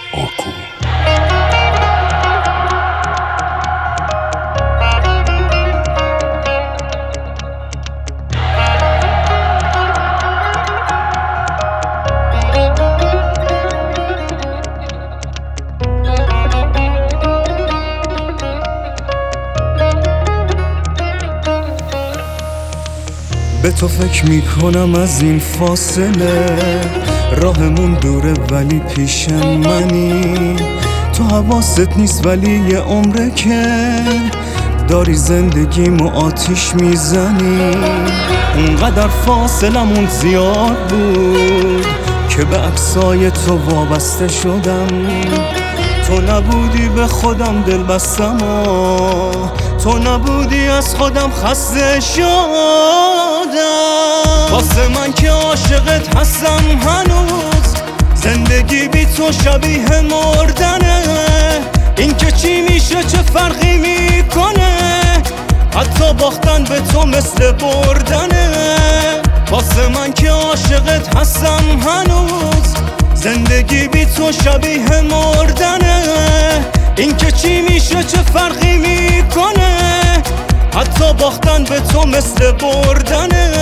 آکو. به تو فکر میکنم از این فاصله، راهمون دوره ولی پیش منی. تو حواست نیست ولی یه عمره که داری زندگیمو آتیش میزنی. اونقدر فاصلمون زیاد بود که به عکسای تو وابسته شدم. تو نبودی به خودم دل بستم تو نبودی از خودم خسته شدم. واسه من که عاشقت هستم هنوز، زندگی بی تو شبیه مردنه. این که چی میشه چه فرقی میکنه، حتی باختن به تو مثل بردنه. واسه من که عاشقت هستم هنوز، زندگی بی تو شبیه مردنه. این که چی میشه چه فرقی میکنه، حتی باختن به تو مثل بردنه.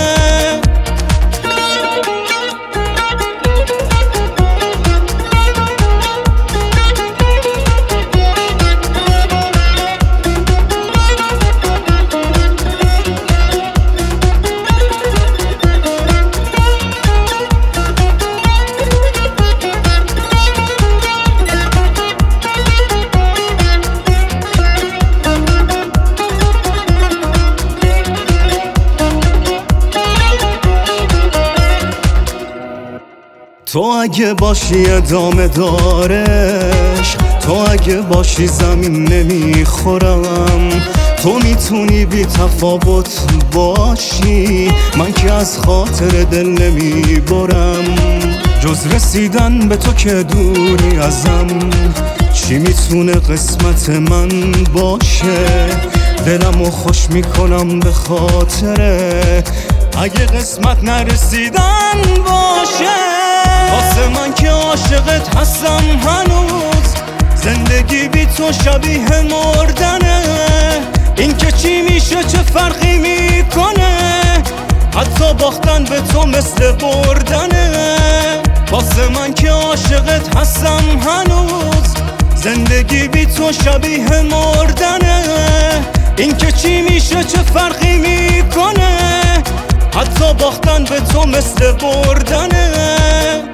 تو اگه باشی ادامه دارش، تو اگه باشی زمین نمیخورم. تو میتونی بی تفاوت باشی، من که از خاطر دل نمیبرم. جز رسیدن به تو که دوری ازم، چی میتونه قسمت من باشه؟ دلمو خوش میکنم به خاطره اگه قسمت نرسیدن باشه. واسه من که عاشقت هستم هنوز، زندگی بی تو شبیه مردنه. این که چی میشه چه فرقی میکنه، حتی باختن به تو مثل بردنه. واسه من که عاشقت هستم هنوز، زندگی بی تو شبیه مردنه. این که چی میشه چه فرقی میکنه، حتی باختن به تو مثل بردنه.